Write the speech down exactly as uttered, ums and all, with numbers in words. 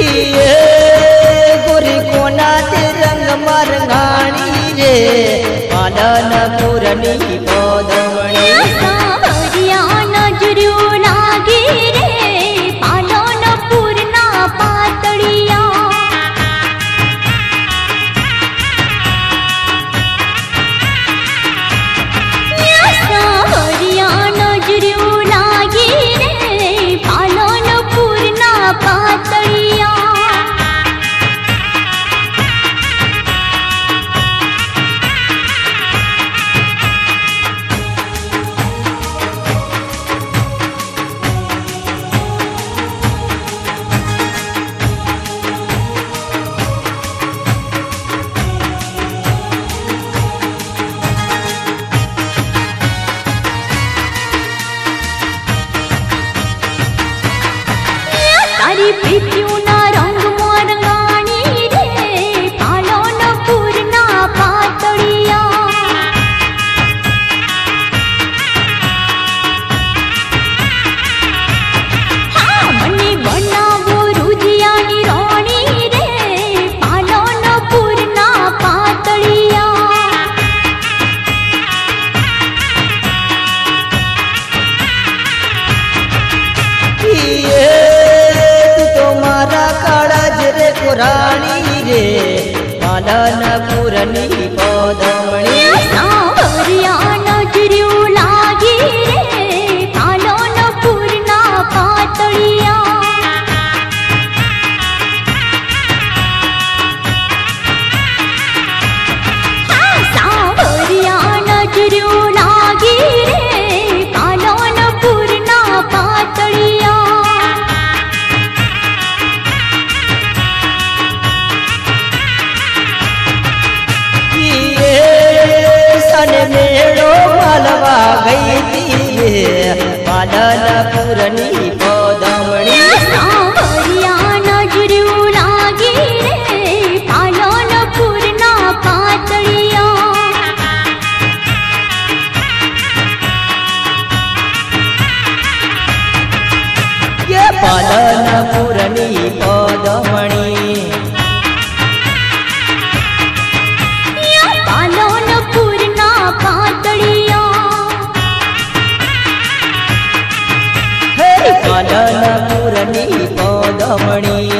गोरी कोना ते रंग मरंगाणी रे पालनपुरनी पदमणी सावरिया नजरियो लागे रे पालनपुरना पातळिया सावरिया नजरियो लागे रे पालनपुरना पातळिया तारी प्रीतियोना रंग मोरंगाणी रे पालनपुरना पातळिया हाँ मने बनावो रुजियानी राणी रे पालनपुरना पातळिया राणी रे पालनपुरनी पदमणी सावरिया नजरियो लागे रे पालनपुरना पातळिया सावरिया नजरियो लागे रे पालनपुरना पातळिया मेड़ो मालवा गई थी पालनपुरनी पदमणी सावरिया नजरियो लागे रे पालनपुरना पातळिया ये पालनपुरनी पदमणी पालनपुरना पातळिया पालनपुरनी पदमणी